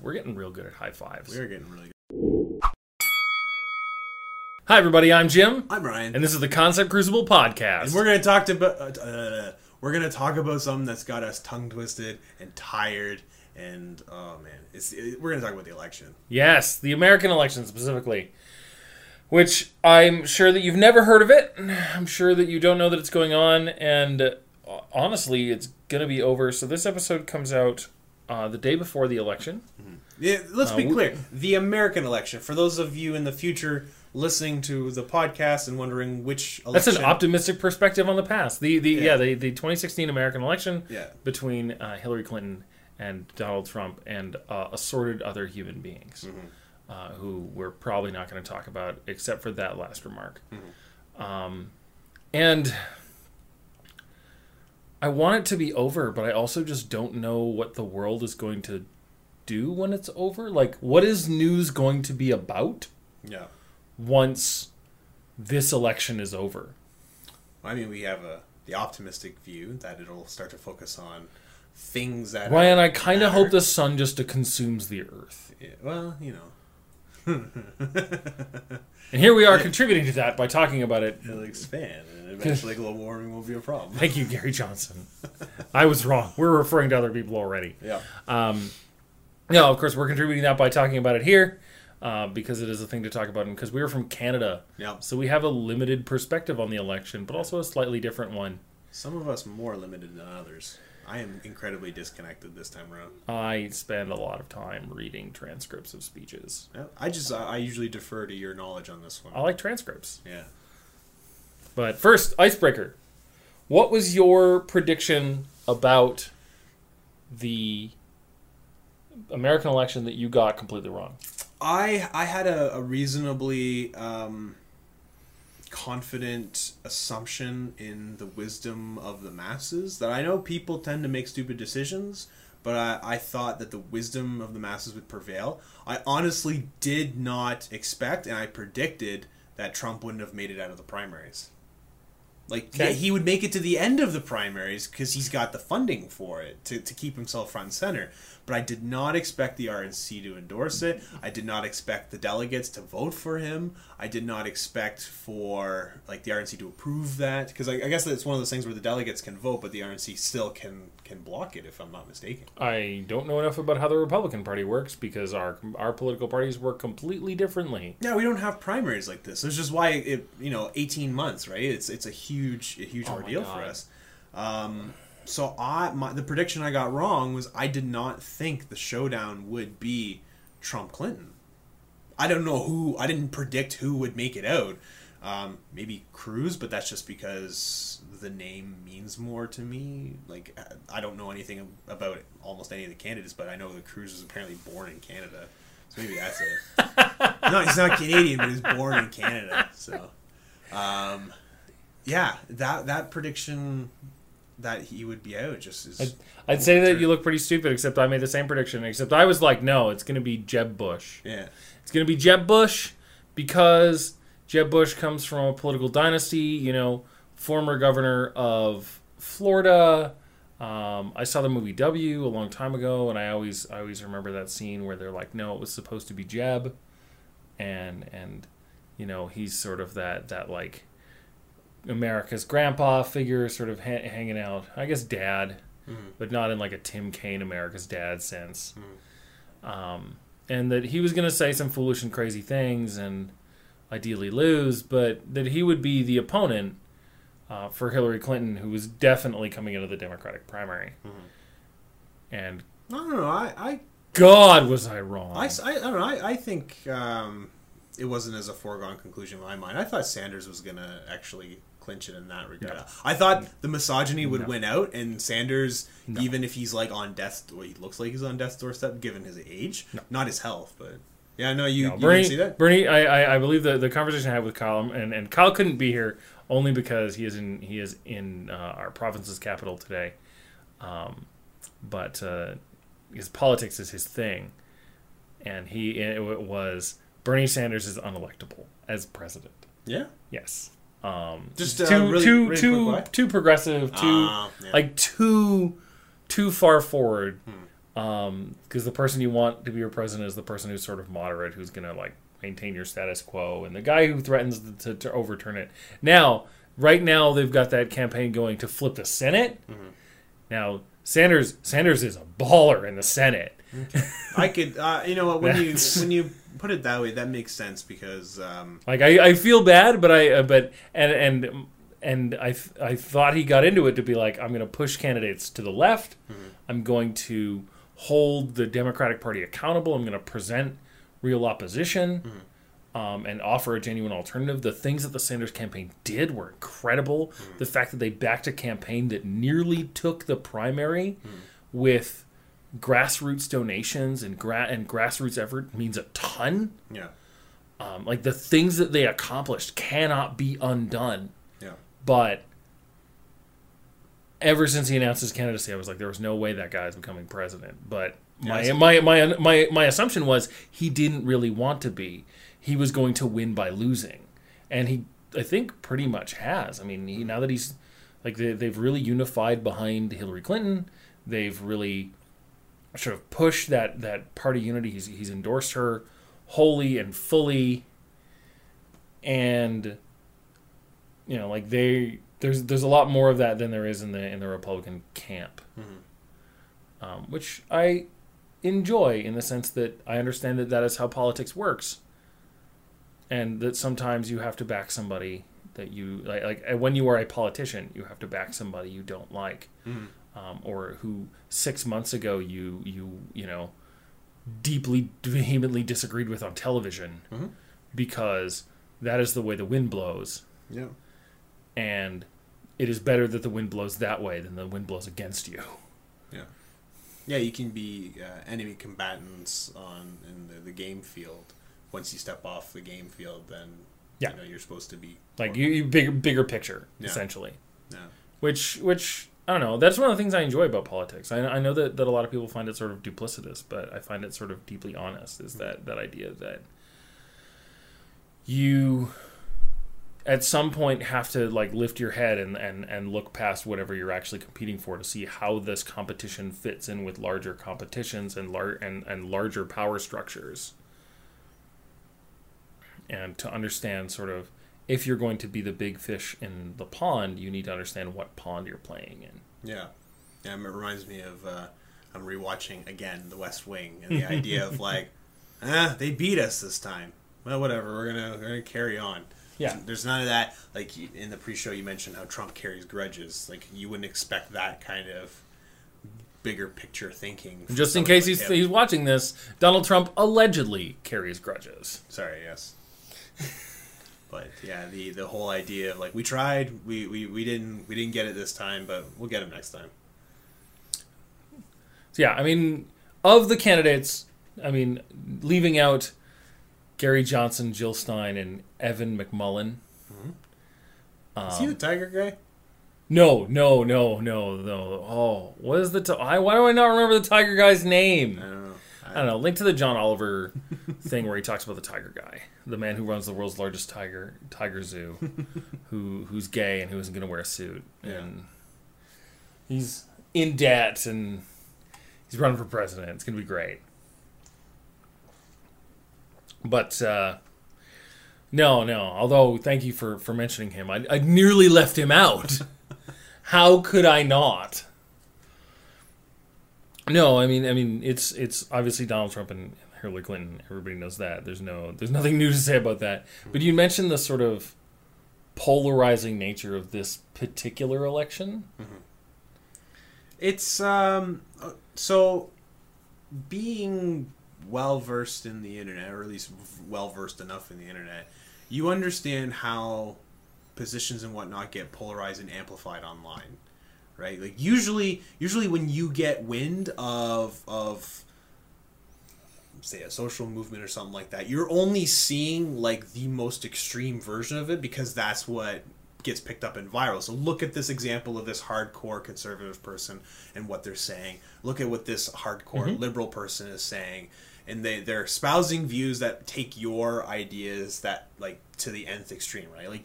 We're getting real good at high fives. We're getting really good. Hi, everybody. I'm Jim. I'm Ryan. And this is the Concept Crucible Podcast. And we're going to talk about something that's got us tongue twisted and tired. And, oh, man. We're going to talk about the election. Yes, the American election specifically. Which I'm sure that you've never heard of it. I'm sure that you don't know that it's going on. And honestly, it's going to be over. So this episode comes out the day before the election. Mm-hmm. Yeah, let's be clear. The American election. For those of you in the future listening to the podcast and wondering which election... That's an optimistic perspective on the past. The 2016 American election between Hillary Clinton and Donald Trump and assorted other human beings who we're probably not going to talk about except for that last remark. And I want it to be over, but I also just don't know what the world is going to do when it's over. Like, what is news going to be about? Yeah. Once this election is over. I mean, we have the optimistic view that it'll start to focus on things that Ryan, I kind of hope the sun just consumes the earth. Yeah, well, you know. And here we are contributing to that by talking about it. It'll expand, and eventually global warming won't be a problem. Thank you, Gary Johnson. I was wrong. We're referring to other people already. Yeah. No, of course, we're contributing that by talking about it here. Because it is a thing to talk about, and because we are from Canada, so we have a limited perspective on the election, but also a slightly different one. Some of us more limited than others. I am incredibly disconnected this time around. I spend a lot of time reading transcripts of speeches. Yeah, I usually defer to your knowledge on this one. I like transcripts. Yeah. But first, icebreaker. What was your prediction about the American election that you got completely wrong? I had a reasonably confident assumption in the wisdom of the masses. That I know people tend to make stupid decisions, but I thought that the wisdom of the masses would prevail. I honestly did not expect, and I predicted, that Trump wouldn't have made it out of the primaries. Like, yeah, he would make it to the end of the primaries because he's got the funding for it to keep himself front and center. But I did not expect the RNC to endorse it. I did not expect the delegates to vote for him. I did not expect for the RNC to approve that. Because I guess it's one of those things where the delegates can vote, but the RNC still can block it, if I'm not mistaken. I don't know enough about how the Republican Party works because our political parties work completely differently. Yeah, we don't have primaries like this. Which is why 18 months, right? It's a huge ordeal for us. So the prediction I got wrong was I did not think the showdown would be Trump-Clinton. I don't know who. I didn't predict who would make it out. Maybe Cruz, but that's just because the name means more to me. Like, I don't know anything about almost any of the candidates, but I know that Cruz was apparently born in Canada. So maybe that's it. No, he's not Canadian, but he's born in Canada. So, yeah, that prediction that he would be out just is... I'd say that you look pretty stupid, except I made the same prediction, except I was like, no, it's going to be Jeb Bush. Yeah. It's going to be Jeb Bush because Jeb Bush comes from a political dynasty, former governor of Florida. I saw the movie W a long time ago, and I always remember that scene where they're like, no, it was supposed to be Jeb. And he's sort of that like... America's grandpa figure sort of hanging out. I guess dad, but not in like a Tim Kaine America's dad sense. And that he was going to say some foolish and crazy things and ideally lose, but that he would be the opponent for Hillary Clinton, who was definitely coming into the Democratic primary. And I don't know. God, was I wrong. I don't know. I think it wasn't as a foregone conclusion in my mind. I thought Sanders was going to actually clinch it in that regard. No. I thought the misogyny would win out, and Sanders, even if he's like on death's, well, he looks like he's on death's doorstep given his age, not his health, but yeah, no, you didn't see that? Bernie, I believe the conversation I had with Kyle, and Kyle couldn't be here only because he is in our province's capital today, but his politics is his thing, and it was Bernie Sanders is unelectable as president. Yeah. Yes. Just too progressive, too far forward Because the person you want to be your president is the person who's sort of moderate, who's going to like maintain your status quo, and the guy who threatens to overturn it. Now, right now, they've got that campaign going to flip the Senate. Mm-hmm. Now, Sanders is a baller in the Senate. Okay. I could, you know what, when you put it that way, that makes sense because, like I feel bad, but I thought he got into it to be like, I'm going to push candidates to the left. Mm-hmm. I'm going to hold the Democratic Party accountable. I'm going to present real opposition. Mm-hmm. And offer a genuine alternative. The things that the Sanders campaign did were incredible. Mm. The fact that they backed a campaign that nearly took the primary with grassroots donations and grassroots effort means a ton. Yeah. Like the things that they accomplished cannot be undone. Yeah. But ever since he announced his candidacy, I was like, there was no way that guy is becoming president. But my assumption was he didn't really want to be. He was going to win by losing, and he, I think, pretty much has. I mean, now that he's like they've really unified behind Hillary Clinton, they've really sort of pushed that party unity. He's endorsed her wholly and fully, and you know, like there's a lot more of that than there is in the Republican camp, which I enjoy in the sense that I understand that is how politics works. And that sometimes you have to back somebody that you like. When you are a politician, you have to back somebody you don't like, or who 6 months ago you know deeply vehemently disagreed with on television, because that is the way the wind blows. Yeah, and it is better that the wind blows that way than the wind blows against you. Yeah, yeah. You can be enemy combatants in the game field. Once you step off the game field, then you know you're supposed to be like you bigger picture, essentially. Yeah. Which I don't know. That's one of the things I enjoy about politics. I know that a lot of people find it sort of duplicitous, but I find it sort of deeply honest. Is that idea that you at some point have to like lift your head and look past whatever you're actually competing for to see how this competition fits in with larger competitions and larger power structures. And to understand sort of if you're going to be the big fish in the pond, you need to understand what pond you're playing in. Yeah. It reminds me of I'm rewatching again The West Wing and the idea of like, they beat us this time. Well, whatever. We're gonna carry on. Yeah. There's none of that. Like in the pre-show, you mentioned how Trump carries grudges. Like you wouldn't expect that kind of bigger picture thinking. Just in case he's watching this, Donald Trump allegedly carries grudges. Sorry. Yes. But yeah, the whole idea of like we tried, we didn't get it this time, but we'll get him next time. So yeah, I mean, of the candidates, I mean, leaving out Gary Johnson, Jill Stein, and Evan McMullin. Is he the Tiger guy? No. Oh, what is why do I not remember the Tiger guy's name? I don't know. Link to the John Oliver thing where he talks about the Tiger guy, the man who runs the world's largest tiger zoo, who's gay and who isn't going to wear a suit, and he's in debt and he's running for president. It's going to be great. But no. Although thank you for mentioning him, I nearly left him out. How could I not? No, I mean it's obviously Donald Trump and Hillary Clinton. Everybody knows that. There's nothing new to say about that. But you mentioned the sort of polarizing nature of this particular election. Mm-hmm. It's so being well versed in the internet, or at least well versed enough in the internet, you understand how positions and whatnot get polarized and amplified online. Right, like usually when you get wind of say a social movement or something like that, you're only seeing like the most extreme version of it because that's what gets picked up and viral. So look at this example of this hardcore conservative person and what they're saying. Look at what this hardcore liberal person is saying, and they're espousing views that take your ideas that like to the nth extreme. Right, like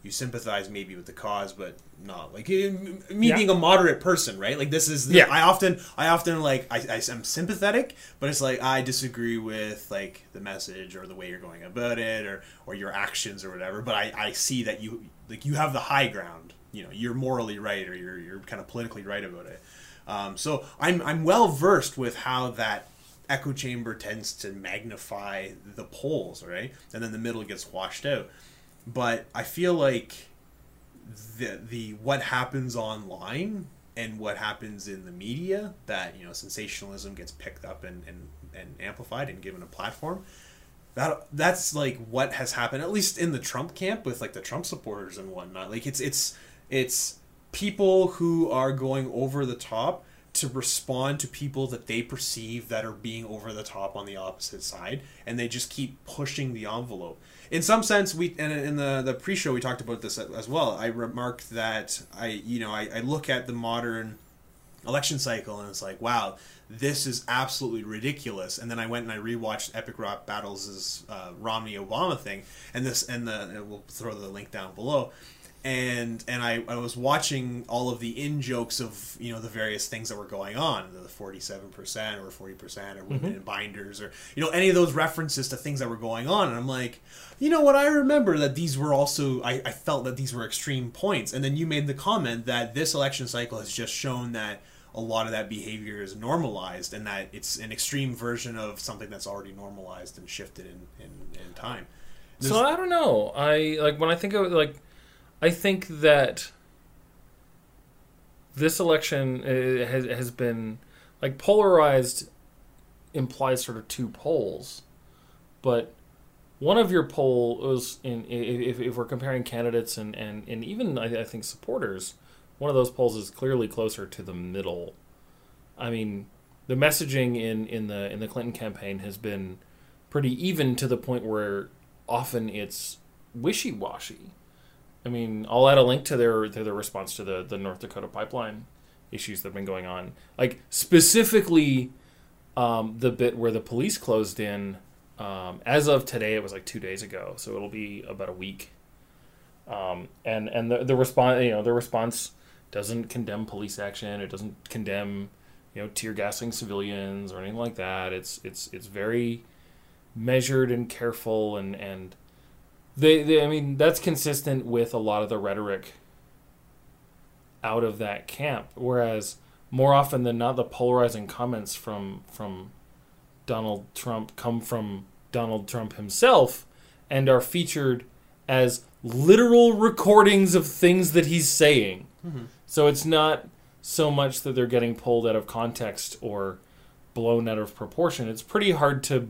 you sympathize maybe with the cause, but not like me being a moderate person, right? Like this is I often like I'm sympathetic, but it's like I disagree with like the message or the way you're going about it or your actions or whatever. But I see that you have the high ground. You know, you're morally right, or you're kind of politically right about it. So I'm well versed with how that echo chamber tends to magnify the poles, right? And then the middle gets washed out. But I feel like the what happens online and what happens in the media, that, you know, sensationalism gets picked up and amplified and given a platform. That's like what has happened, at least in the Trump camp, with like the Trump supporters and whatnot. Like it's people who are going over the top to respond to people that they perceive that are being over the top on the opposite side, and they just keep pushing the envelope. In some sense, in the pre-show we talked about this as well. I remarked that I look at the modern election cycle and it's like, wow, this is absolutely ridiculous. And then I went and I rewatched Epic Rock Battles' Romney Obama thing, and we'll throw the link down below. And I was watching all of the in-jokes of, you know, the various things that were going on, the 47% or 40% or women in binders, or, you know, any of those references to things that were going on. And I'm like, you know what, I remember that these were also, I felt that these were extreme points. And then you made the comment that this election cycle has just shown that a lot of that behavior is normalized, and that it's an extreme version of something that's already normalized and shifted in time. So I don't know. When I think of I think that this election has been, like, polarized implies sort of two poles, but one of your poles, if we're comparing candidates and even I think supporters, one of those poles is clearly closer to the middle. I mean, the messaging in the Clinton campaign has been pretty even, to the point where often it's wishy-washy. I mean, I'll add a link to their response to the North Dakota pipeline issues that have been going on. Like, specifically, the bit where the police closed in, as of today, it was like 2 days ago, so it'll be about a week. And the response, you know, the response doesn't condemn police action. It doesn't condemn, you know, tear gassing civilians or anything like that. It's very measured and careful, and They I mean, that's consistent with a lot of the rhetoric out of that camp. Whereas more often than not, the polarizing comments from Donald Trump come from Donald Trump himself and are featured as literal recordings of things that he's saying. Mm-hmm. So it's not so much that they're getting pulled out of context or blown out of proportion. It's pretty hard to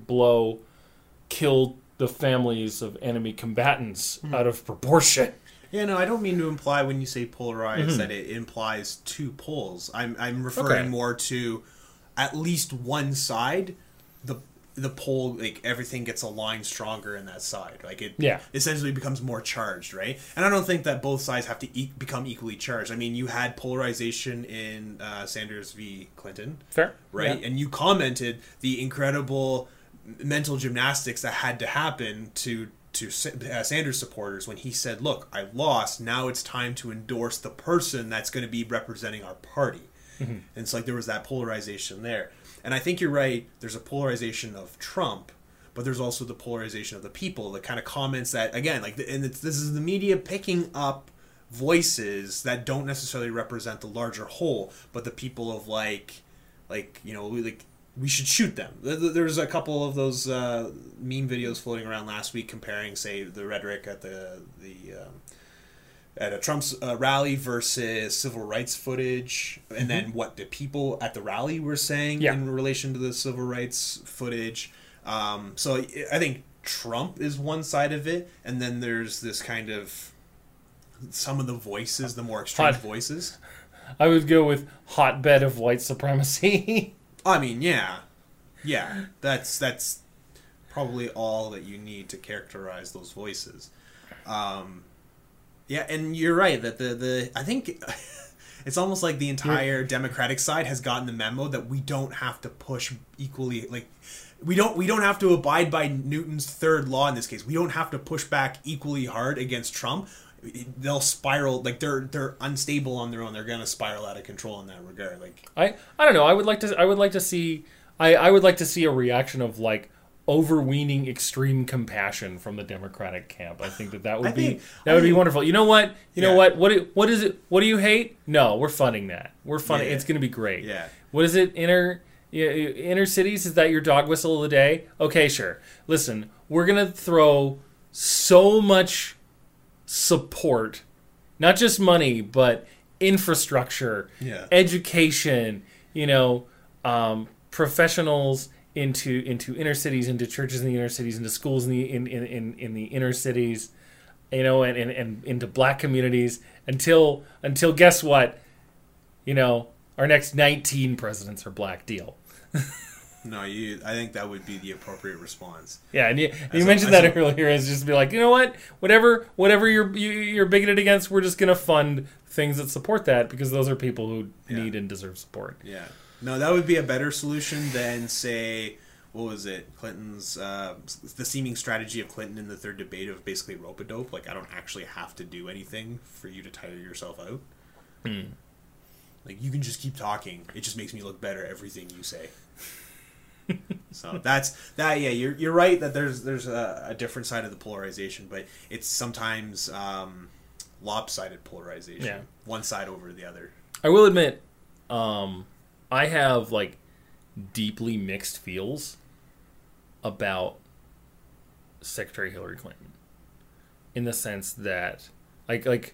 kill the families of enemy combatants out of proportion. Yeah, no, I don't mean to imply when you say polarized that it implies two poles. I'm referring more to at least one side, the pole, like, everything gets aligned stronger in that side. Like, it essentially becomes more charged, right? And I don't think that both sides have to become equally charged. I mean, you had polarization in Sanders v. Clinton. Fair. Right? Yeah. And you commented the incredible mental gymnastics that had to happen to Sanders supporters when he said, look, I lost, now it's time to endorse the person that's going to be representing our party. And it's like there was that polarization there. And I think you're right, there's a polarization of Trump, but there's also the polarization of the people, the kind of comments that, again, like, this is the media picking up voices that don't necessarily represent the larger whole, but the people of like you know, like, we should shoot them. There's a couple of those meme videos floating around last week comparing, say, the rhetoric at at a Trump's rally versus civil rights footage, and then what the people at the rally were saying in relation to the civil rights footage. So I think Trump is one side of it, and then there's this kind of some of the voices, the more extreme voices. I would go with hotbed of white supremacy. I mean, yeah, that's probably all that you need to characterize those voices. Yeah, and you're right that the I think it's almost like the entire Democratic side has gotten the memo that we don't have to push equally, like we don't have to abide by Newton's third law in this case. We don't have to push back equally hard against Trump. they'll spiral. Like they're unstable on their own. They're gonna spiral out of control in that regard. Like I don't know. I would like to see a reaction of like overweening extreme compassion from the Democratic camp. I think that would be wonderful. You know what? What is it? What do you hate? No, we're funding that. We're funding. Yeah. It's going to be great. Yeah. What is it? Inner cities? Is that your dog whistle of the day? Okay, sure. Listen, we're going to throw so much support, not just money, but infrastructure, education, professionals into inner cities, into churches in the inner cities, into schools in the inner cities, and into black communities until guess what? Our next 19 presidents are black. Deal. No, I think that would be the appropriate response. Yeah, and you mentioned that earlier, is just be like, you know what? Whatever you're bigoted against, we're just gonna fund things that support that because those are people who need and deserve support. Yeah. No, that would be a better solution than, say, what was it? Clinton's the seeming strategy of Clinton in the third debate of basically rope-a-dope. Like, I don't actually have to do anything for you to tire yourself out. Like, you can just keep talking. It just makes me look better, everything you say. So that's that. Yeah, you're right that there's a different side of the polarization, but it's sometimes lopsided polarization. Yeah. One side over the other. I will admit, I have like deeply mixed feels about Secretary Hillary Clinton, in the sense that that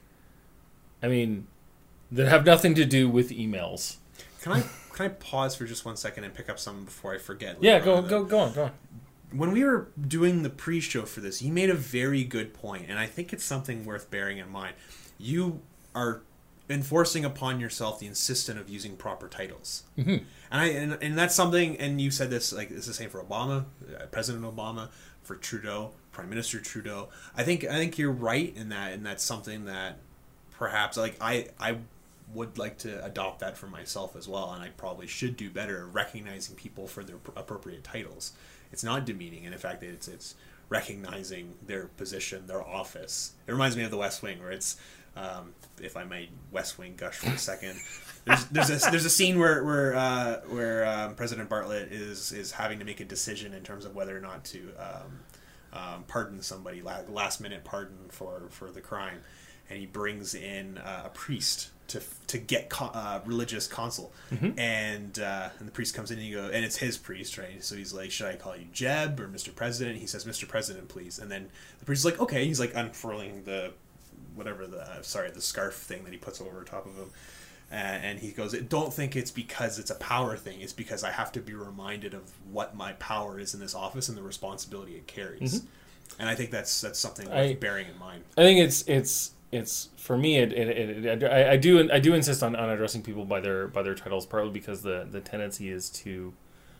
have nothing to do with emails. Can I pause for just 1 second and pick up something before I forget? Yeah, go on. When we were doing the pre-show for this, you made a very good point, and I think it's something worth bearing in mind. You are enforcing upon yourself the insistence of using proper titles, and that's something. And you said this, like, it's the same for Obama, President Obama, for Trudeau, Prime Minister Trudeau. I think you're right in that, and that's something that perhaps, like, I would like to adopt that for myself as well, and I probably should do better at recognizing people for their appropriate titles. It's not demeaning, and in fact, it's recognizing their position, their office. It reminds me of The West Wing, where it's, if I might West Wing gush for a second, there's a scene where President Bartlett is having to make a decision in terms of whether or not to pardon somebody, last minute pardon for the crime, and he brings in a priest to get religious counsel, and the priest comes in and and it's his priest, right? So he's like, should I call you Jeb or Mr. President? He says, Mr. President, please. And then the priest is like, okay. He's like unfurling the scarf thing that he puts over top of him, and he goes, don't think it's because it's a power thing. It's because I have to be reminded of what my power is in this office and the responsibility it carries. And I think that's something worth bearing in mind. I think it's for me. I do insist on addressing people by their titles, partly because the tendency is to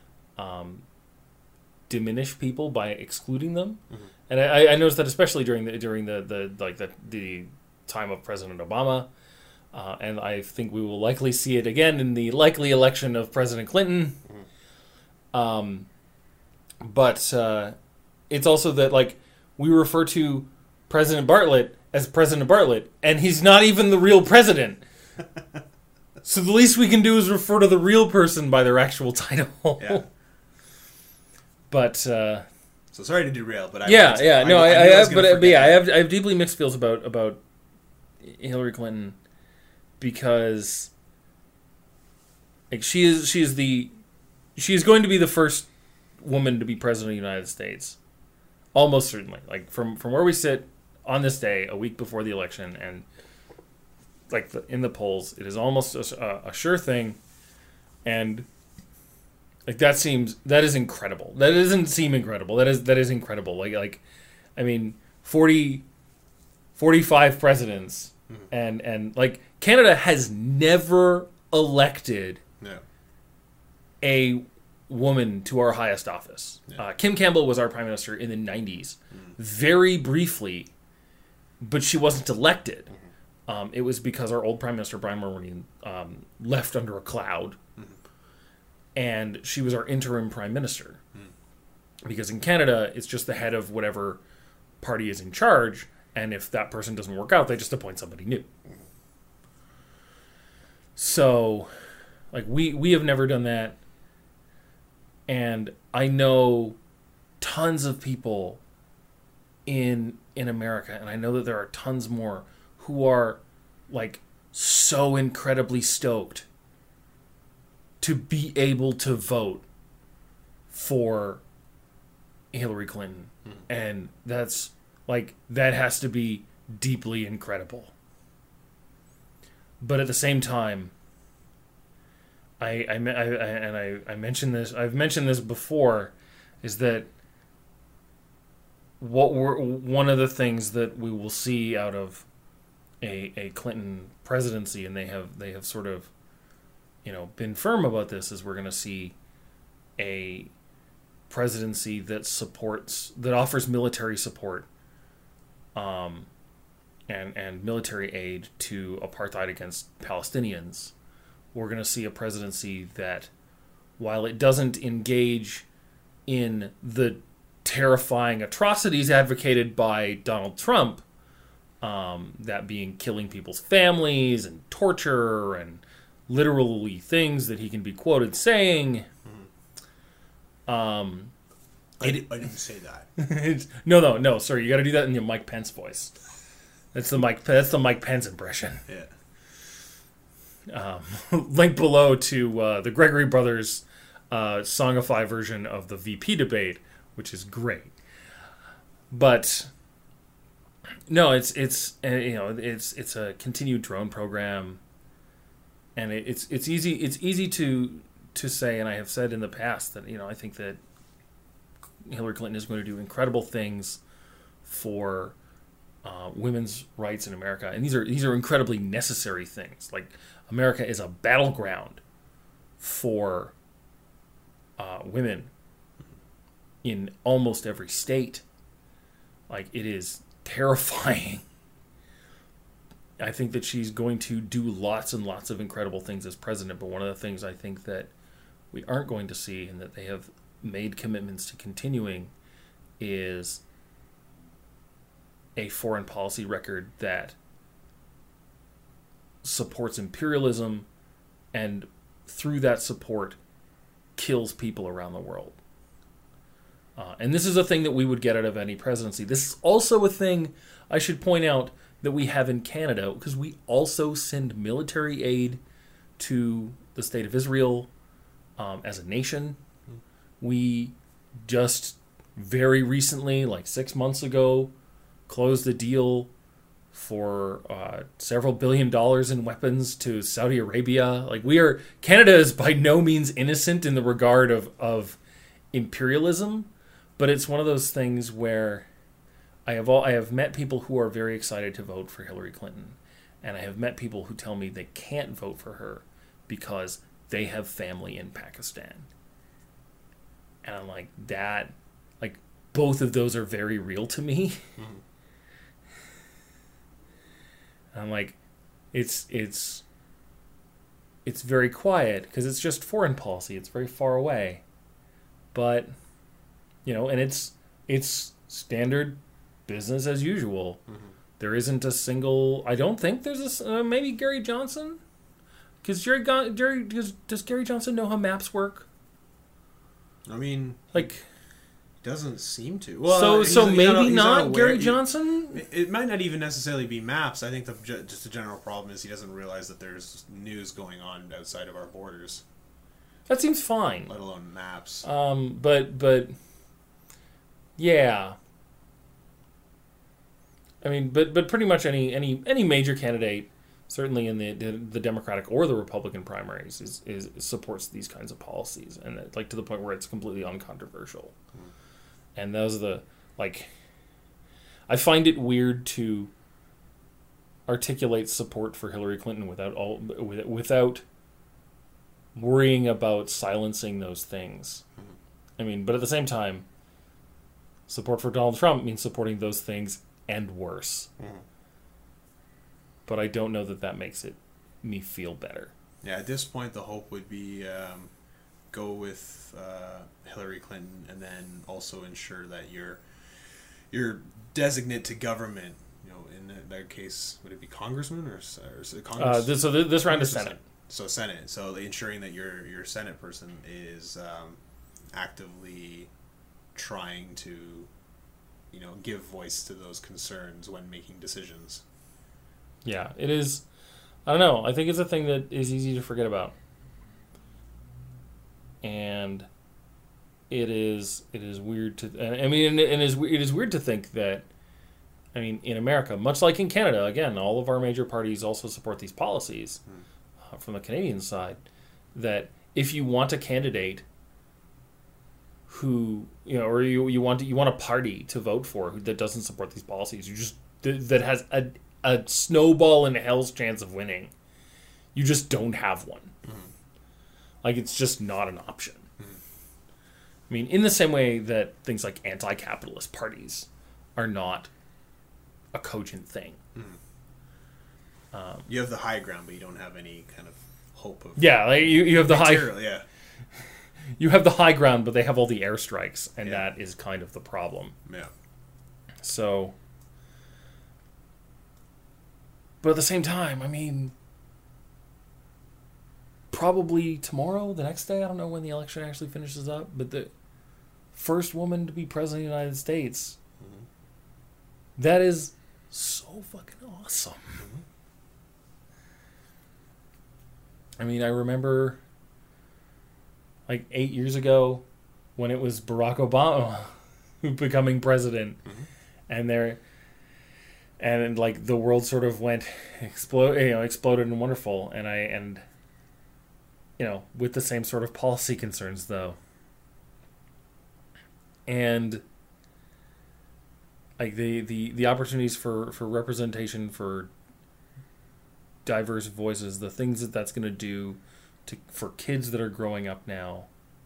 diminish people by excluding them, and I noticed that especially during the time of President Obama, and I think we will likely see it again in the likely election of President Clinton. But it's also that, like, we refer to President Bartlett as President Bartlett, and he's not even the real president. So the least we can do is refer to the real person by their actual title. Yeah. But so sorry to derail, but I have deeply mixed feels about Hillary Clinton, because like she is going to be the first woman to be president of the United States, almost certainly. Like from where we sit on this day, a week before the election, and like in the polls, it is almost a sure thing, and like that is incredible. That doesn't seem incredible. That is incredible. Like I mean, 45 presidents, and like Canada has never elected a woman to our highest office. Kim Campbell was our prime minister in the 90s, very briefly, but she wasn't elected. It was because our old prime minister, Brian Mulroney, left under a cloud, and she was our interim prime minister. Because in Canada, it's just the head of whatever party is in charge, And if that person doesn't work out, they just appoint somebody new. So, like, we have never done that. And I know tons of people in America, and I know that there are tons more who are, like, so incredibly stoked to be able to vote for Hillary Clinton. And that's, like, that has to be deeply incredible. But at the same time, I mentioned this. I've mentioned this before, is that one of the things that we will see out of a Clinton presidency, and they have sort of, been firm about this, is we're going to see a presidency that offers military support, and military aid to apartheid against Palestinians. We're going to see a presidency that, while it doesn't engage in the terrifying atrocities advocated by Donald Trump, that being killing people's families and torture and literally things that he can be quoted saying. I didn't say that. No. Sorry, you got to do that in your Mike Pence voice. That's the Mike Pence impression. Yeah. Link below to the Gregory Brothers songify version of the VP debate, which is great. But no, it's a continued drone program, and it's easy to say, and I have said in the past that I think that Hillary Clinton is going to do incredible things for women's rights in America, and these are incredibly necessary things. Like, America is a battleground for women in almost every state. Like, it is terrifying. I think that she's going to do lots and lots of incredible things as president, but one of the things I think that we aren't going to see, and that they have made commitments to continuing, is a foreign policy record that supports imperialism, and through that support kills people around the world. And this is a thing that we would get out of any presidency. This is also a thing, I should point out, that we have in Canada, because we also send military aid to the State of Israel as a nation. We just very recently, like 6 months ago, closed the deal for several $1 billion in weapons to Saudi Arabia. Like, Canada is by no means innocent in the regard of imperialism, but it's one of those things where I have met people who are very excited to vote for Hillary Clinton, and I have met people who tell me they can't vote for her because they have family in Pakistan. And I'm like, both of those are very real to me. Mm-hmm. And I'm like, it's very quiet because it's just foreign policy. It's very far away, but and it's standard business as usual. Mm-hmm. There isn't a single. I don't think there's maybe Gary Johnson, because does Gary Johnson know how maps work? I mean, like, doesn't seem to. Well, so maybe not Gary Johnson. It might not even necessarily be maps. I think just the general problem is he doesn't realize that there's news going on outside of our borders. That seems fine. Let alone maps. But yeah. I mean, but pretty much any major candidate, certainly in the Democratic or the Republican primaries, is supports these kinds of policies, and to the point where it's completely uncontroversial. Mm. And those are I find it weird to articulate support for Hillary Clinton without worrying about silencing those things. Mm. I mean, but at the same time, support for Donald Trump means supporting those things and worse. Mm. But I don't know that makes me feel better. Yeah, at this point, the hope would be go with Hillary Clinton, and then also ensure that your designate to government in their case, would it be congressman or Congress? This round is Senate. So Senate. So ensuring that your Senate person is actively trying to, give voice to those concerns when making decisions. Yeah, it is. I don't know. I think it's a thing that is easy to forget about. And it is weird to, it is weird to think that, in America, much like in Canada, again, all of our major parties also support these policies from the Canadian side, that if you want a candidate who, or you want a party to vote for that doesn't support these policies, that has a snowball in hell's chance of winning, you just don't have one. Like, it's just not an option. In the same way that things like anti-capitalist parties are not a cogent thing. You have the high ground, but you don't have any kind of hope of... Yeah, like you have the material, yeah. You have the high ground, but they have all the airstrikes, and that is kind of the problem. Yeah. So... But at the same time, probably tomorrow, the next day, I don't know when the election actually finishes up, but the first woman to be president of the United States, that is so fucking awesome. I remember like 8 years ago when it was Barack Obama becoming president, and like the world sort of went exploded and wonderful, and with the same sort of policy concerns though, and like the opportunities for representation, for diverse voices, the things that's going to do for kids that are growing up now,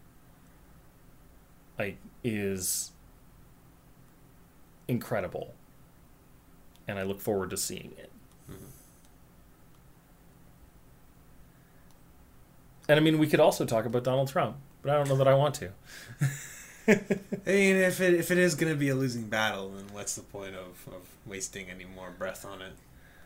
like, is incredible, and I look forward to seeing it. And we could also talk about Donald Trump, but I don't know that I want to. If it is going to be a losing battle, then what's the point of wasting any more breath on it?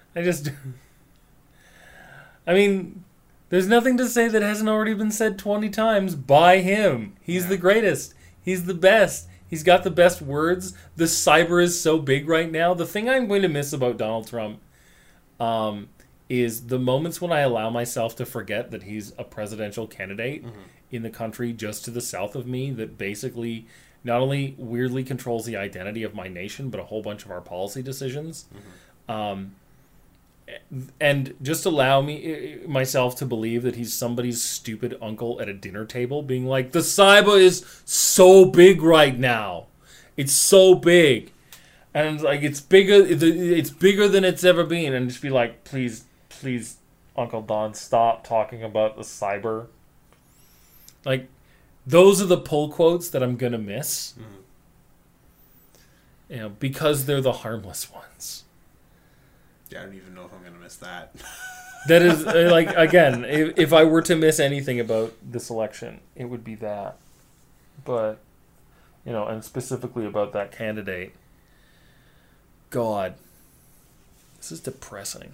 There's nothing to say that hasn't already been said 20 times by him. He's the greatest. He's the best. He's got the best words. The cyber is so big right now. The thing I'm going to miss about Donald Trump is the moments when I allow myself to forget that he's a presidential candidate in the country just to the south of me, that basically not only weirdly controls the identity of my nation, but a whole bunch of our policy decisions. And just allow myself to believe that he's somebody's stupid uncle at a dinner table being like, the cyber is so big right now. It's so big. And like, it's bigger than it's ever been. And just be like, please, Uncle Don, stop talking about the cyber. Like, those are the pull quotes that I'm going to miss. Because they're the harmless ones. Yeah, I don't even know if I'm going to miss that. That is, like, again, if I were to miss anything about this election, it would be that. But, and specifically about that candidate. God. This is depressing.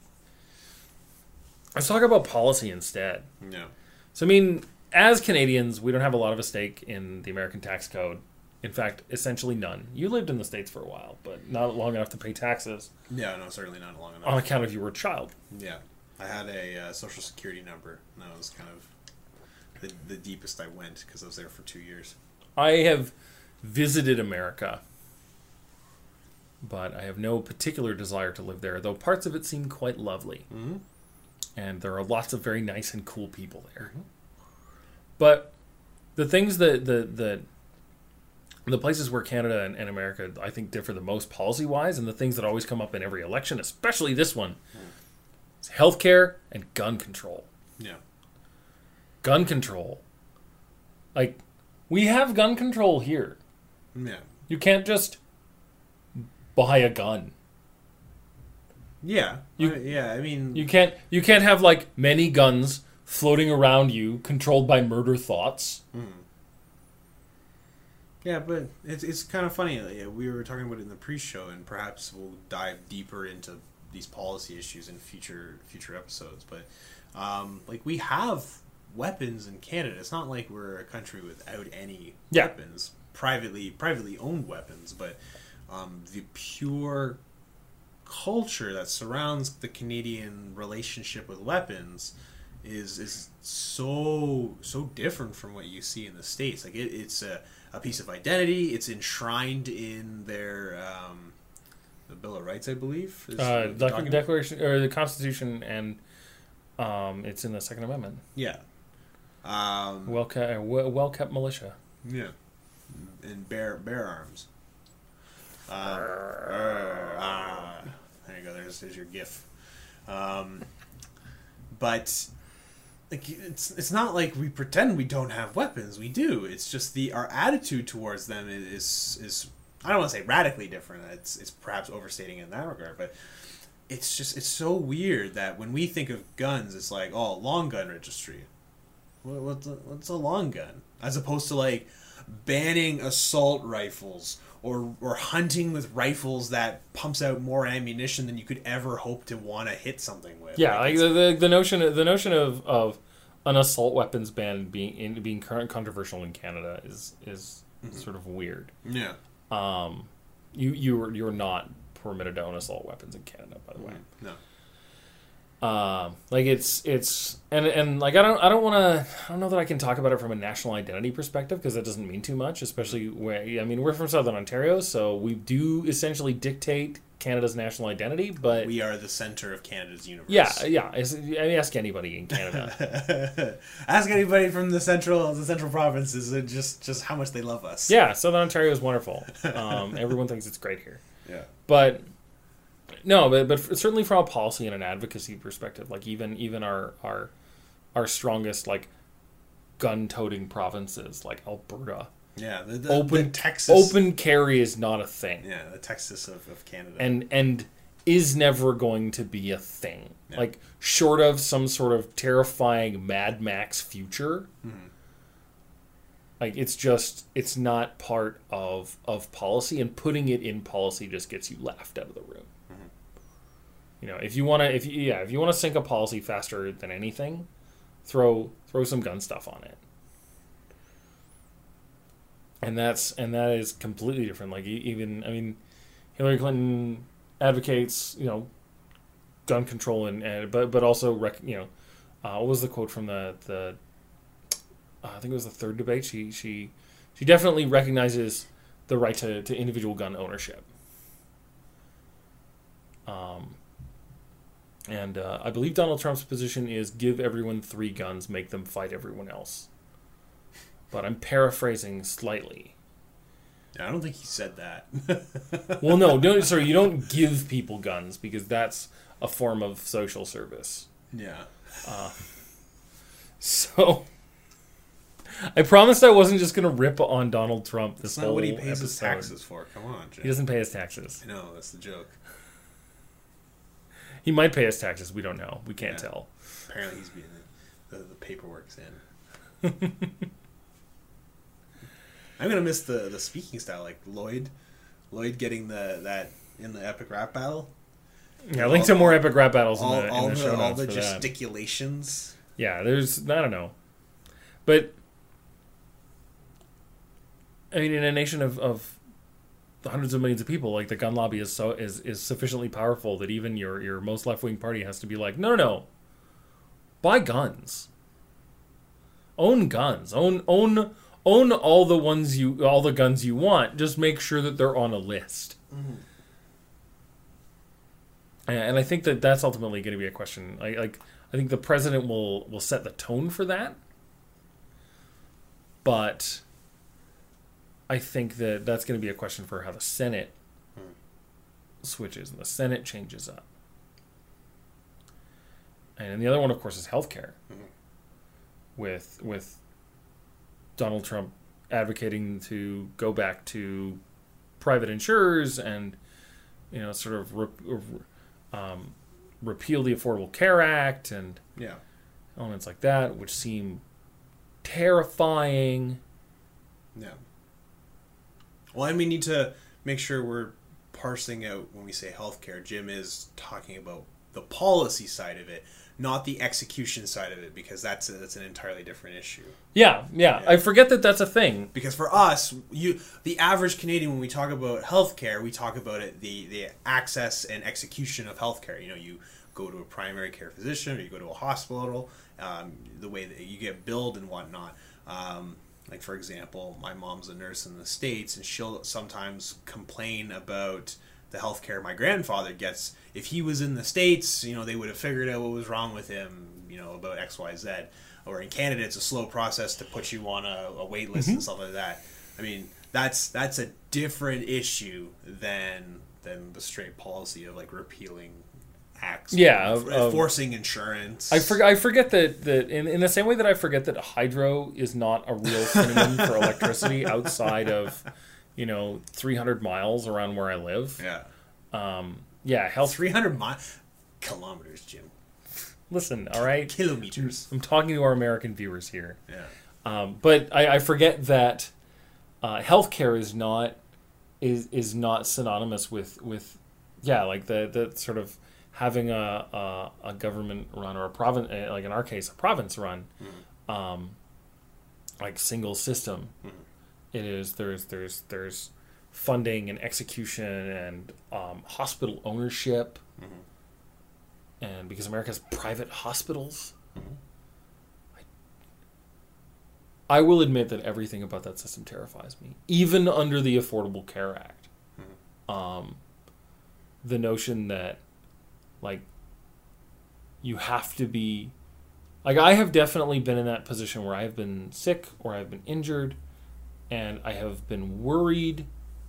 Let's talk about policy instead. Yeah. So, as Canadians, we don't have a lot of a stake in the American tax code. In fact, essentially none. You lived in the States for a while, but not long enough to pay taxes. Yeah, no, certainly not long enough. On account of you were a child. Yeah. I had a Social Security number, and that was kind of the deepest I went, because I was there for 2 years. I have visited America, but I have no particular desire to live there, though parts of it seem quite lovely. And there are lots of very nice and cool people there. But the things that the places where Canada and America, I think, differ the most policy-wise, and the things that always come up in every election, especially this one, is healthcare and gun control. Yeah. Gun control. Like, we have gun control here. Yeah. You can't just buy a gun. Yeah. You can't have, like, many guns floating around you, controlled by murder thoughts. Yeah, but it's kind of funny. We were talking about it in the pre-show, and perhaps we'll dive deeper into these policy issues in future episodes. But like we have weapons in Canada. It's not like we're a country without any weapons, privately owned weapons. But the pure culture that surrounds the Canadian relationship with weapons is so different from what you see in the States. Like it's a piece of identity. It's enshrined in their the Bill of Rights, I believe. Declaration or the Constitution, and it's in the Second Amendment. Yeah. Well kept militia. Yeah. And bear arms. There you go. There's your GIF. But like it's not like we pretend we don't have weapons. We do. It's just our attitude towards them is I don't want to say radically different. It's perhaps overstating in that regard, but it's so weird that when we think of guns, it's like, oh, long gun registry. What's a long gun? As opposed to like banning assault rifles or hunting with rifles that pumps out more ammunition than you could ever hope to want to hit something with. Yeah, like the notion of an assault weapons ban being controversial in Canada is sort of weird. Yeah. You're not permitted to own assault weapons in Canada, by the way. No. Like it's and like I don't know that I can talk about it from a national identity perspective, because that doesn't mean too much, especially we're from Southern Ontario, so we do essentially dictate Canada's national identity, but we are the center of Canada's universe. Yeah. Ask anybody in Canada. Ask anybody from the central provinces just how much they love us. Yeah, Southern Ontario is wonderful. Everyone thinks it's great here. Yeah, but certainly from a policy and an advocacy perspective, like even our strongest like gun-toting provinces like Alberta. Yeah, the Texas open carry is not a thing. Yeah, the Texas of Canada, and is never going to be a thing. Yeah. Like short of some sort of terrifying Mad Max future, like it's not part of policy, and putting it in policy just gets you laughed out of the room. You know, if you want to sink a policy faster than anything, throw some gun stuff on it. And that is completely different. Like Hillary Clinton advocates, gun control but also what was the quote from the I think it was the third debate. She definitely recognizes the right to individual gun ownership. And I believe Donald Trump's position is give everyone 3 guns, make them fight everyone else. But I'm paraphrasing slightly. I don't think he said that. Well, no, you don't give people guns, because that's a form of social service. Yeah. So I promised I wasn't just going to rip on Donald Trump this whole episode. That's not what he pays his taxes for. Come on, Jay. He doesn't pay his taxes. I know, that's the joke. He might pay his taxes. We don't know. We can't tell. Apparently he's being the paperwork's in. I'm gonna miss the speaking style, like Lloyd getting that in the epic rap battle. Yeah, link to more epic rap battles in the show notes. All the gesticulations. That. Yeah, I don't know, but I mean, in a nation of hundreds of millions of people, like the gun lobby is sufficiently powerful that even your most left wing party has to be like, no, buy guns, own guns, own all the guns you want. Just make sure that they're on a list. Mm-hmm. And I think that's ultimately going to be a question. I think the president will set the tone for that, but I think that's going to be a question for how the Senate switches and the Senate changes up. And the other one, of course, is healthcare. With Donald Trump advocating to go back to private insurers and sort of repeal the Affordable Care Act and elements like that, which seem terrifying. Yeah. Well, and we need to make sure we're parsing out when we say healthcare. Jim is talking about the policy side of it, not the execution side of it, because that's an entirely different issue. Yeah. I forget that that's a thing. Because for us, the average Canadian, when we talk about healthcare, we talk about it the access and execution of healthcare. You go to a primary care physician or you go to a hospital, the way that you get billed and whatnot. Like, for example, my mom's a nurse in the States, and she'll sometimes complain about the healthcare my grandfather gets. If he was in the States, they would have figured out what was wrong with him, about X, Y, Z. Or in Canada, it's a slow process to put you on a wait list and stuff like that. I mean, that's a different issue than the straight policy of, like, repealing acts. Yeah. Forcing insurance. I forget that in the same way that I forget that hydro is not a real synonym for electricity outside of, 300 miles around where I live. Yeah. Health 300 kilometers, Jim. Listen, all right? Kilometers. I'm talking to our American viewers here. Yeah. But I forget that healthcare is not synonymous with like the sort of having a government run or a province, like in our case, a province run, like single system. It is there's funding and execution and hospital ownership, and because America has private hospitals, I will admit that everything about that system terrifies me, even under the Affordable Care Act. The notion that, like, you have to be, like, I have definitely been in that position where I have been sick or I've been injured, and I have been worried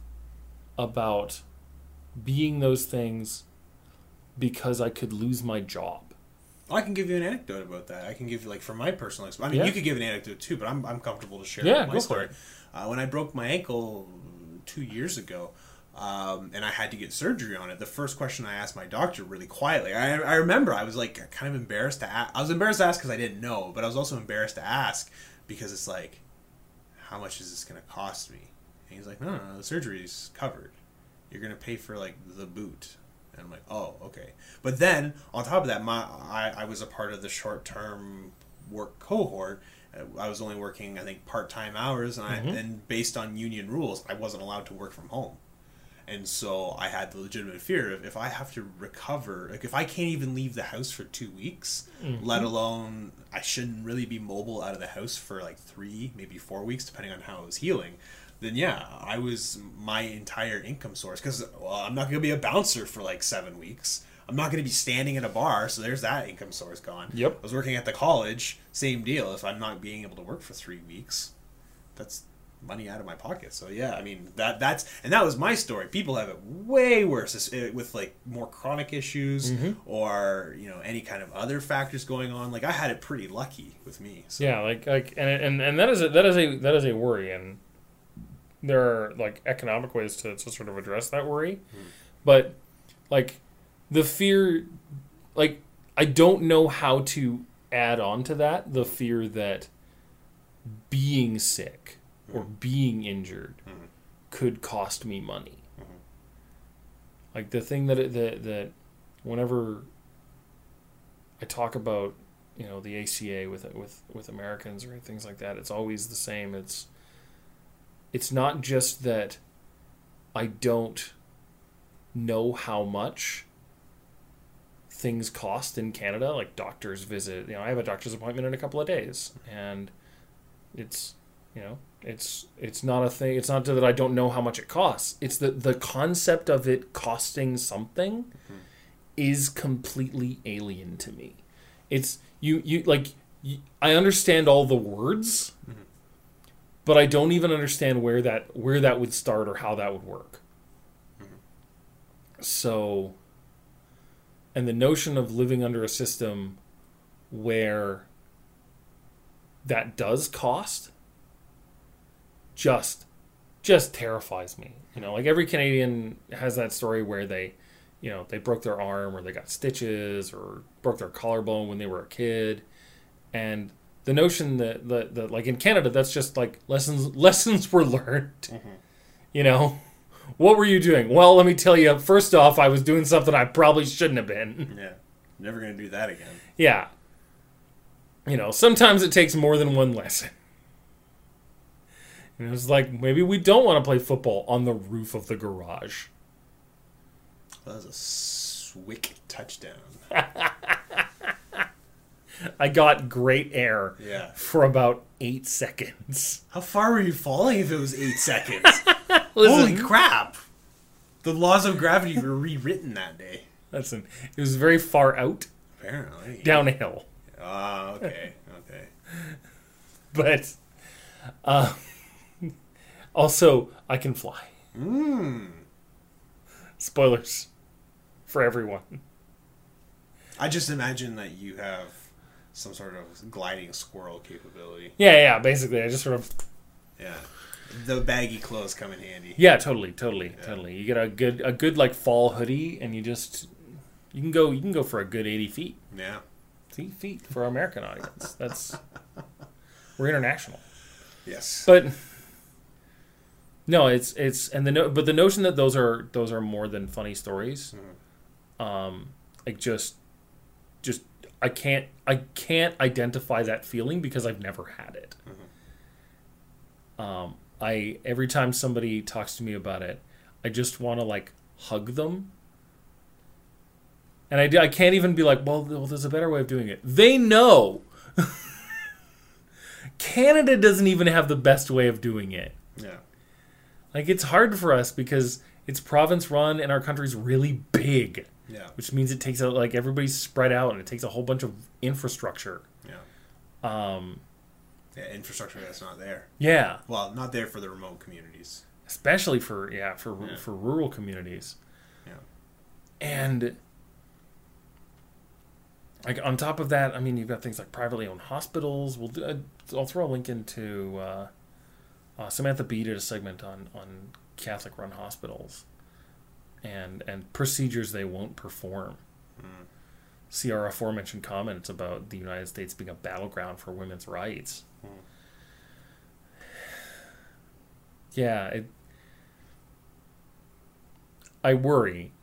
about being those things because I could lose my job. I can give you an anecdote about that. I can give you, like, from my personal experience. I mean, you could give an anecdote too, but I'm comfortable to share my story. When I broke my ankle 2 years ago, and I had to get surgery on it, the first question I asked my doctor really quietly, I remember I was, like, kind of embarrassed to ask. I was embarrassed to ask because I didn't know, but I was also embarrassed to ask because it's like, how much is this going to cost me? And he's like, no, the surgery's covered. You're going to pay for, like, the boot. And I'm like, oh, okay. But then, on top of that, I was a part of the short-term work cohort. I was only working, I think, part-time hours, and based on union rules, I wasn't allowed to work from home. And so I had the legitimate fear of, if I have to recover, like, if I can't even leave the house for 2 weeks, let alone I shouldn't really be mobile out of the house for, like, 3, maybe 4 weeks, depending on how I was healing, then yeah, I was my entire income source. Because I'm not going to be a bouncer for, like, 7 weeks. I'm not going to be standing at a bar, so there's that income source gone. Yep. I was working at the college, same deal. If I'm not being able to work for 3 weeks, that's money out of my pocket. So yeah, I mean, that was my story. People have it way worse with, like, more chronic issues or, any kind of other factors going on. Like, I had it pretty lucky with me. So. Yeah, like and that is a worry, and there are, like, economic ways to sort of address that worry. But, like, the fear, like, I don't know how to add on to that the fear that being sick or being injured could cost me money. Like, the thing that whenever I talk about, the ACA with Americans or things like that, it's always the same. It's not just that I don't know how much things cost in Canada, like doctor's visit. I have a doctor's appointment in a couple of days, and it's not a thing. It's not that I don't know how much it costs. It's that the concept of it costing something is completely alien to me. It's I understand all the words, but I don't even understand where that would start or how that would work. So, and the notion of living under a system where that does cost just terrifies me. Like, every Canadian has that story where they broke their arm or they got stitches or broke their collarbone when they were a kid. And the notion that like, in Canada, that's just, like, lessons were learned. You know, what were you doing? Well, let me tell you. First off, I was doing something I probably shouldn't have been. Yeah. Never going to do that again. Yeah. You know, sometimes it takes more than one lesson. And it was like, maybe we don't want to play football on the roof of the garage. That was a swick touchdown. I got great air Yeah. for about 8 seconds. How far were you falling if it was 8 seconds? Listen, Holy crap! The laws of gravity were rewritten that day. listen, it was very far out, Apparently. downhill. Ah, okay. Okay. But also, I can fly. Spoilers for everyone. I just imagine that you have some sort of gliding squirrel capability. Yeah, basically, I just sort of... Yeah. The baggy clothes come in handy. Yeah, totally. You get a good like fall hoodie, and you can go for a good 80 feet. Yeah. 80 feet for our American audience. We're international. Yes. But no, it's but the notion that those are more than funny stories, like just I can't identify that feeling because I've never had it. Every time somebody talks to me about it, I just want to like hug them. And I can't even be like, well, there's a better way of doing it. They know. Canada doesn't even have the best way of doing it. Yeah. Like, it's hard for us because it's province run and our country's really big. Yeah. Which means it takes everybody's spread out and it takes a whole bunch of infrastructure. Yeah. Yeah, infrastructure that's not there. Yeah. Well, not there for the remote communities. Especially for rural communities. Yeah. And like on top of that, I mean, you've got things like privately owned hospitals. I'll throw a link into Samantha Bee did a segment on Catholic run hospitals and procedures they won't perform. See our aforementioned comments about the United States being a battleground for women's rights. Yeah, I worry.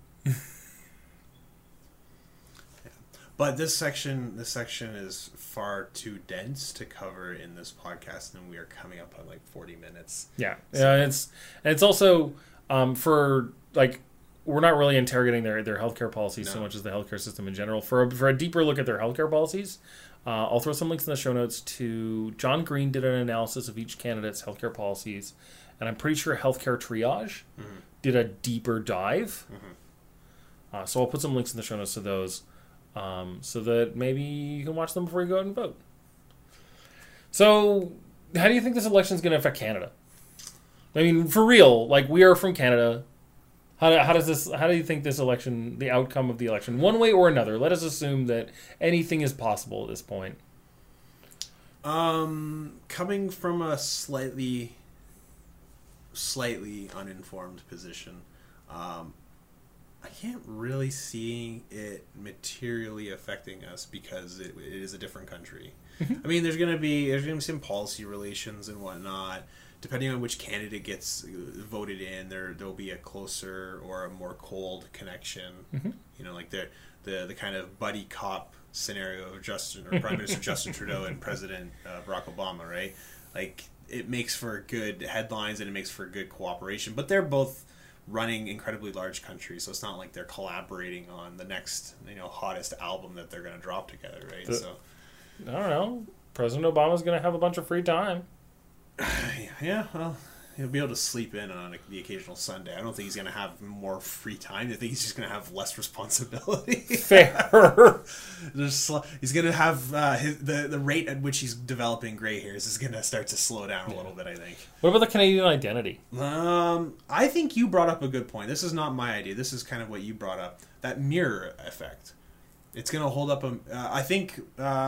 But this section is far too dense to cover in this podcast, and we are coming up on like 40 minutes. Yeah, it's also for like we're not really interrogating their healthcare policies so much as the healthcare system in general. For a deeper look at their healthcare policies, I'll throw some links in the show notes to John Green did an analysis of each candidate's healthcare policies, and I'm pretty sure Healthcare Triage did a deeper dive. So I'll put some links in the show notes to those. So that maybe you can watch them before you go out and vote. So, how do you think this election is going to affect Canada? I mean, for real, like we are from Canada. How do you think this election, the outcome of the election, one way or another? Let us assume that anything is possible at this point. Coming from a slightly uninformed position, I can't really see it materially affecting us because it is a different country. I mean, there's gonna be some policy relations and whatnot. Depending on which candidate gets voted in, there'll be a closer or a more cold connection. You know, like the kind of buddy cop scenario of Prime Minister Justin Trudeau and President Barack Obama, right? Like it makes for good headlines and it makes for good cooperation. But they're both running incredibly large countries, so it's not like they're collaborating on the next, hottest album that they're going to drop together, right? So I don't know. President Obama's going to have a bunch of free time. Yeah, well, he'll be able to sleep in on the occasional Sunday. I don't think he's going to have more free time. I think he's just going to have less responsibility. Fair. He's going to have the rate at which he's developing gray hairs is going to start to slow down a little bit, I think. What about the Canadian identity? I think you brought up a good point. This is not my idea. This is kind of what you brought up. That mirror effect. It's going to hold up. I think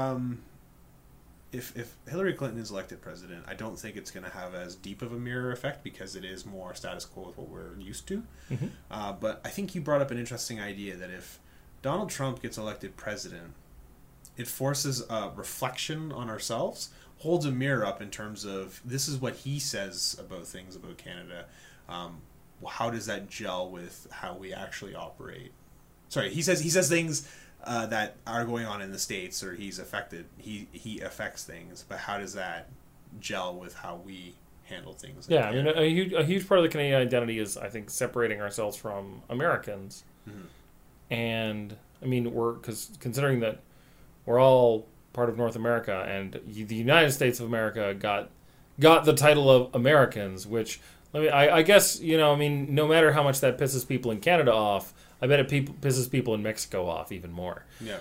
if Hillary Clinton is elected president, I don't think it's going to have as deep of a mirror effect because it is more status quo with what we're used to. But I think you brought up an interesting idea that if Donald Trump gets elected president, it forces a reflection on ourselves, holds a mirror up in terms of this is what he says about things about Canada. How does that gel with how we actually operate? Sorry, he says things that are going on in the States, or he's affected. He affects things, but how does that gel with how we handle things? Yeah, I mean, a huge part of the Canadian identity is, I think, separating ourselves from Americans. Mm-hmm. And I mean, considering that we're all part of North America, and the United States of America got the title of Americans, which I guess, I mean, no matter how much that pisses people in Canada off, I bet it pisses people in Mexico off even more. Yeah.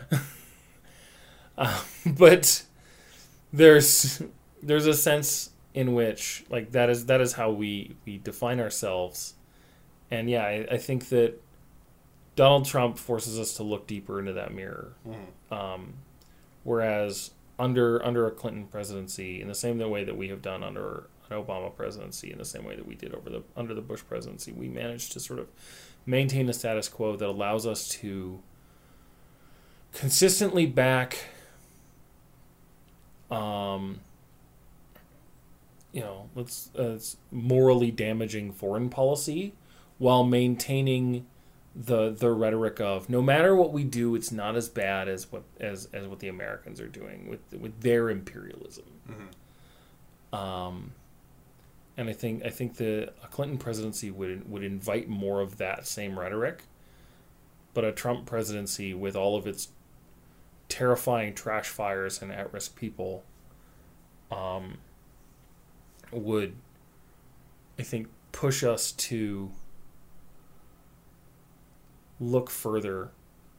But there's a sense in which, like, that is how we define ourselves. And yeah, I think that Donald Trump forces us to look deeper into that mirror. Mm-hmm. Whereas under a Clinton presidency, in the same way that we have done under an Obama presidency, in the same way that we did under the Bush presidency, we managed to sort of maintain a status quo that allows us to consistently back it's morally damaging foreign policy while maintaining the rhetoric of, no matter what we do, it's not as bad as what the Americans are doing with their imperialism. Mm-hmm. And I think the Clinton presidency would invite more of that same rhetoric, but a Trump presidency with all of its terrifying trash fires and at-risk people would, I think, push us to look further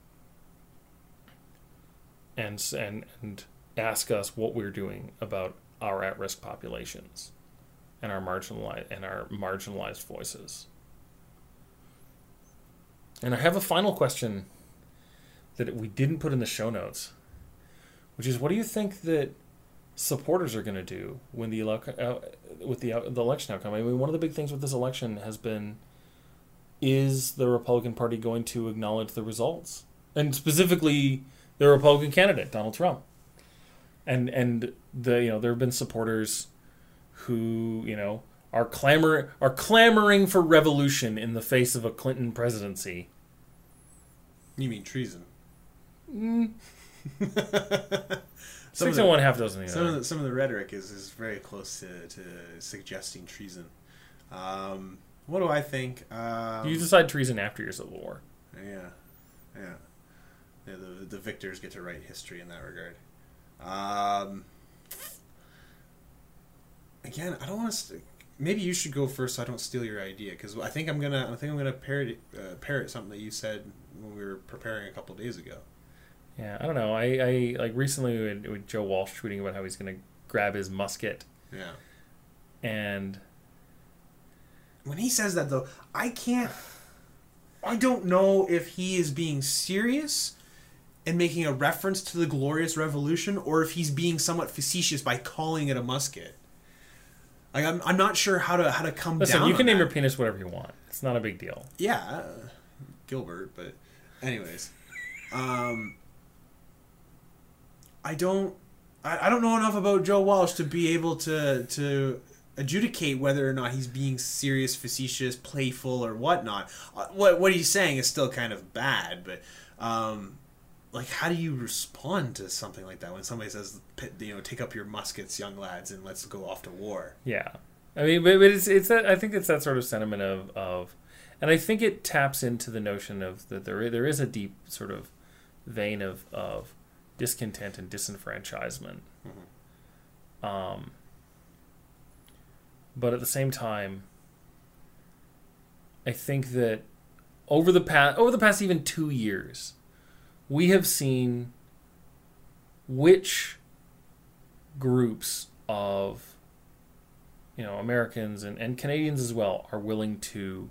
and ask us what we're doing about our at-risk populations and our marginalized voices. And I have a final question that we didn't put in the show notes, which is, what do you think that supporters are going to do when the election outcome? I mean, one of the big things with this election has been, is the Republican Party going to acknowledge the results? And specifically, the Republican candidate, Donald Trump. And there have been supporters who, are clamoring for revolution in the face of a Clinton presidency. You mean treason? 6 and 1/2 dozen. Some of the rhetoric is very close to suggesting treason. What do I think? You decide treason after your Civil War. Yeah. The victors get to write history in that regard. Again, I don't want to. Maybe you should go first, so I don't steal your idea, because I think I'm gonna parrot something that you said when we were preparing a couple days ago. Yeah, I don't know. I like recently with Joe Walsh tweeting about how he's gonna grab his musket. Yeah. And when he says that, though, I don't know if he is being serious and making a reference to the Glorious Revolution, or if he's being somewhat facetious by calling it a musket. Like, I'm not sure how to come down. Listen, you can on name that. your penis whatever you want. It's not a big deal. Yeah, Gilbert. But anyways, I don't know enough about Joe Walsh to be able to adjudicate whether or not he's being serious, facetious, playful, or whatnot. What he's saying is still kind of bad, but like, how do you respond to something like that when somebody says, take up your muskets, young lads, and let's go off to war? Yeah, I mean, but it's that, I think it's that sort of sentiment of, and I think it taps into the notion of that there is a deep sort of vein of discontent and disenfranchisement. Mm-hmm. But at the same time, I think that over the past even 2 years, we have seen which groups of Americans and Canadians as well are willing to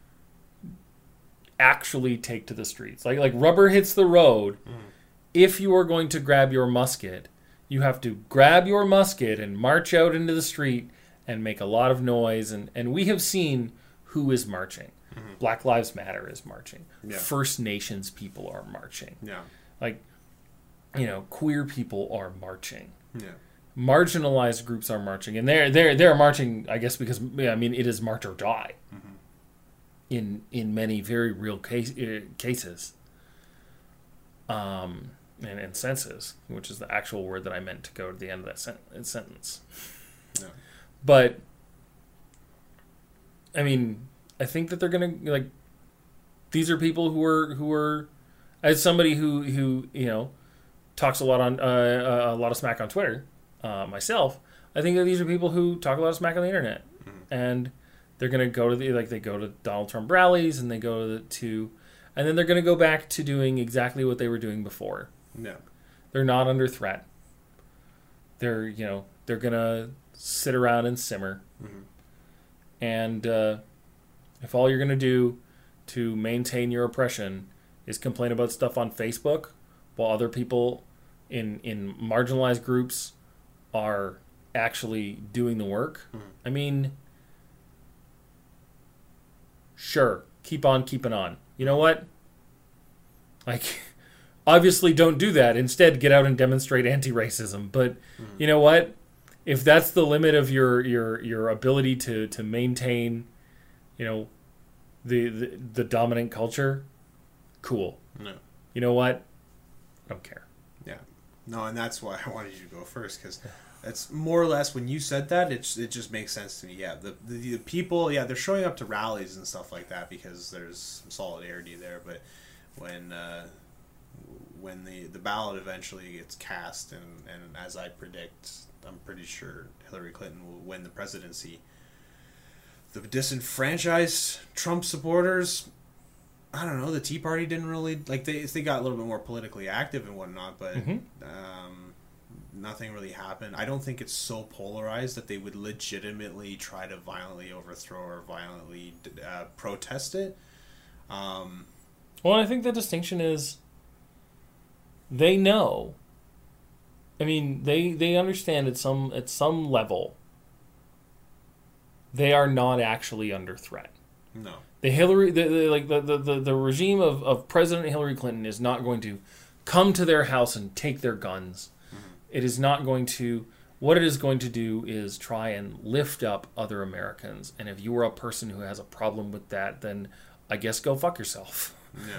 actually take to the streets. Like rubber hits the road. Mm. If you are going to grab your musket, you have to grab your musket and march out into the street and make a lot of noise. And we have seen who is marching. Mm-hmm. Black Lives Matter is marching. Yeah. First Nations people are marching. Yeah. Like, queer people are marching. Yeah. Marginalized groups are marching, and they're marching, I guess, because it is march or die. In many very real cases, and senses, which is the actual word that I meant to go to the end of that sentence. Yeah. But I think that they're gonna these are people who are as somebody who talks a lot on a lot of smack on Twitter. Myself, I think that these are people who talk a lot of smack on the internet, and they're gonna go to they go to Donald Trump rallies, and they go to and then they're gonna go back to doing exactly what they were doing before. No, they're not under threat. They're they're gonna sit around and simmer, and if all you're gonna do to maintain your oppression is complain about stuff on Facebook, while other people in marginalized groups are actually doing the work. Sure, keep on keeping on. You know what? Obviously don't do that. Instead, get out and demonstrate anti-racism. But you know what? If that's the limit of your ability to maintain, the dominant culture, cool. No. You know what? I don't care. Yeah. No, and that's why I wanted you to go first, because it's more or less when you said that, it just makes sense to me. Yeah, the people, they're showing up to rallies and stuff like that because there's some solidarity there. But when the ballot eventually gets cast, and as I predict, I'm pretty sure Hillary Clinton will win the presidency. The disenfranchised Trump supporters, I don't know, the Tea Party didn't really, they got a little bit more politically active and whatnot, but nothing really happened. I don't think it's so polarized that they would legitimately try to violently overthrow or violently protest it. Well, I think the distinction is they know. They understand at some level they are not actually under threat. No. The regime of President Hillary Clinton is not going to come to their house and take their guns. It is not going to. What it is going to do is try and lift up other Americans. And if you are a person who has a problem with that, then I guess go fuck yourself.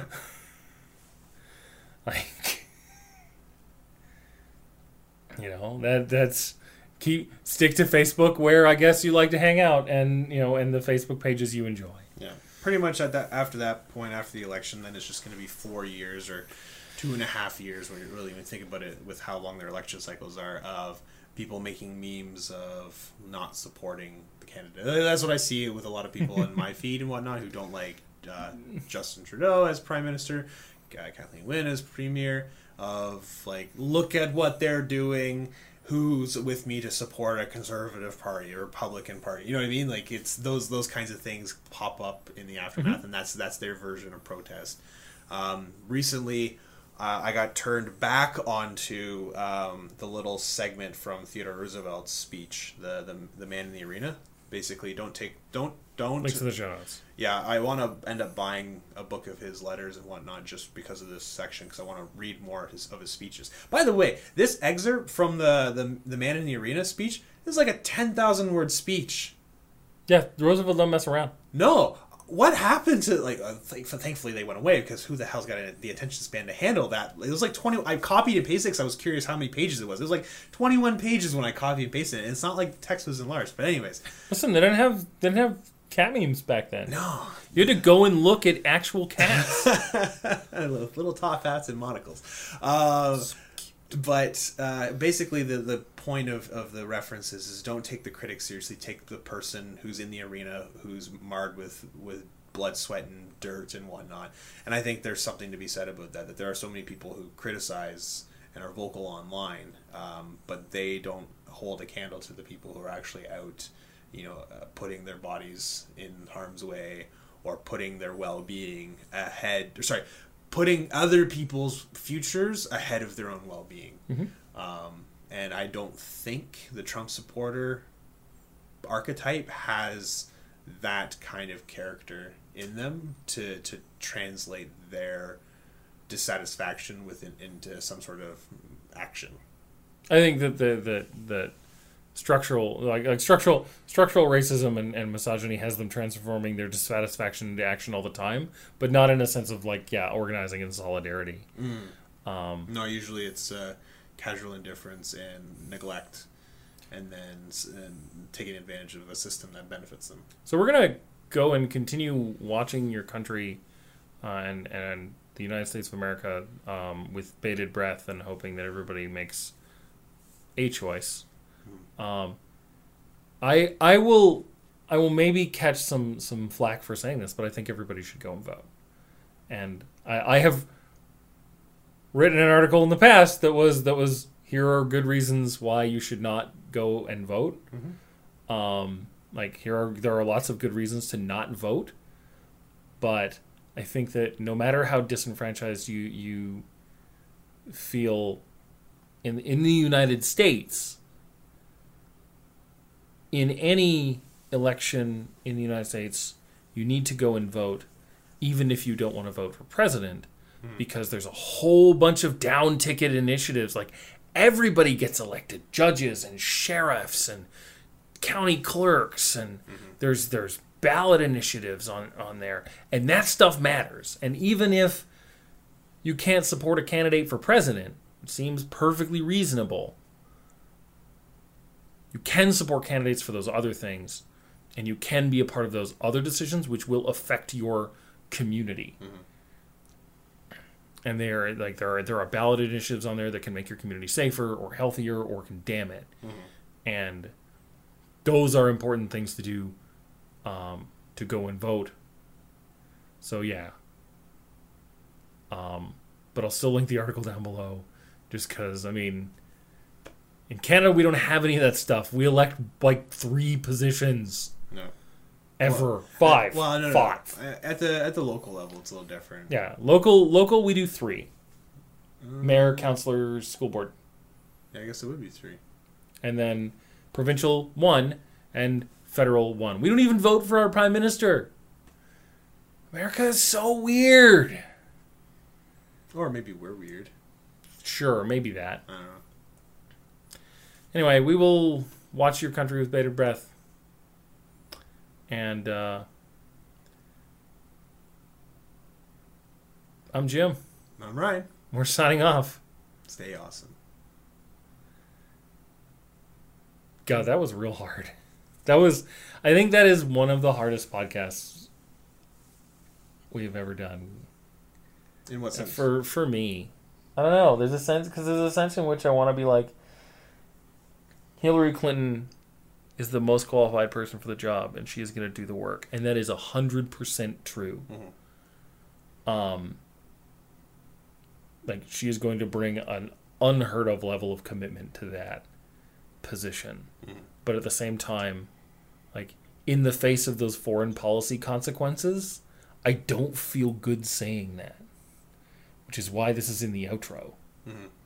Yeah. That's stick to Facebook, where I guess you like to hang out, and and the Facebook pages you enjoy. Yeah. Pretty much after that point, after the election, then it's just going to be 4 years or 2.5 years when you really even think about it, with how long their election cycles are, of people making memes of not supporting the candidate. That's what I see with a lot of people in my feed and whatnot who don't like Justin Trudeau as Prime Minister, Kathleen Wynne as Premier, of look at what they're doing. Who's with me to support a conservative party, a Republican party? You know what I mean? It's those kinds of things pop up in the aftermath, and that's their version of protest. Recently, I got turned back onto the little segment from Theodore Roosevelt's speech, the Man in the Arena. Basically, don't Links to the show notes. Yeah, I want to end up buying a book of his letters and whatnot just because of this section, because I want to read more of his speeches. By the way, this excerpt from the Man in the Arena speech is like a 10,000 word speech. Yeah, Roosevelt don't mess around. No. What happened to, thankfully they went away, because who the hell's got the attention span to handle that? It was 20, I copied and pasted because I was curious how many pages it was. It was 21 pages when I copied and pasted it, and it's not like the text was enlarged. But anyways. Listen, they didn't have cat memes back then. No. You had to go and look at actual cats. Little top hats and monocles. But basically the point of the references is don't take the critic seriously. Take the person who's in the arena, who's marred with blood, sweat, and dirt and whatnot. And I think there's something to be said about that there are so many people who criticize and are vocal online, but they don't hold a candle to the people who are actually out, putting their bodies in harm's way, or putting their well-being ahead, putting other people's futures ahead of their own well-being. And I don't think the Trump supporter archetype has that kind of character in them to translate their dissatisfaction into some sort of action. I think that the structural racism and misogyny has them transforming their dissatisfaction into action all the time, but not in a sense of organizing in solidarity. No, usually it's casual indifference and neglect, and then taking advantage of a system that benefits them. So we're gonna go and continue watching your country and the United States of America with bated breath and hoping that everybody makes a choice. I will maybe catch some flack for saying this, but I think everybody should go and vote. And I have written an article in the past that was here are good reasons why you should not go and vote. There are lots of good reasons to not vote, but I think that no matter how disenfranchised you feel in the United States, in any election in the United States, you need to go and vote, even if you don't want to vote for president, because there's a whole bunch of down ticket initiatives. Like, everybody gets elected, judges and sheriffs and county clerks, and there's ballot initiatives on there, and that stuff matters. And even if you can't support a candidate for president, it seems perfectly reasonable. You can support candidates for those other things, and you can be a part of those other decisions which will affect your community. And there are ballot initiatives on there that can make your community safer or healthier or can damn it. And those are important things to do, to go and vote. So yeah. But I'll still link the article down below, just because, in Canada we don't have any of that stuff. We elect 3 positions. No. Ever. Well, 5. No. 5. At the local level, it's a little different. Yeah, local we do 3. Mayor, councilors, school board. Yeah, I guess it would be 3. And then provincial 1 and federal 1. We don't even vote for our prime minister. America is so weird. Or maybe we're weird. Sure, maybe that. I don't know. Anyway, we will watch your country with bated breath. And I'm Jim. I'm Ryan. We're signing off. Stay awesome. God, that was real hard. I think that is one of the hardest podcasts we've ever done. In what sense? For me. I don't know. There's a sense in which I want to be like, Hillary Clinton is the most qualified person for the job, and she is going to do the work. And that is 100% true. She is going to bring an unheard of level of commitment to that position. But at the same time, in the face of those foreign policy consequences, I don't feel good saying that. Which is why this is in the outro.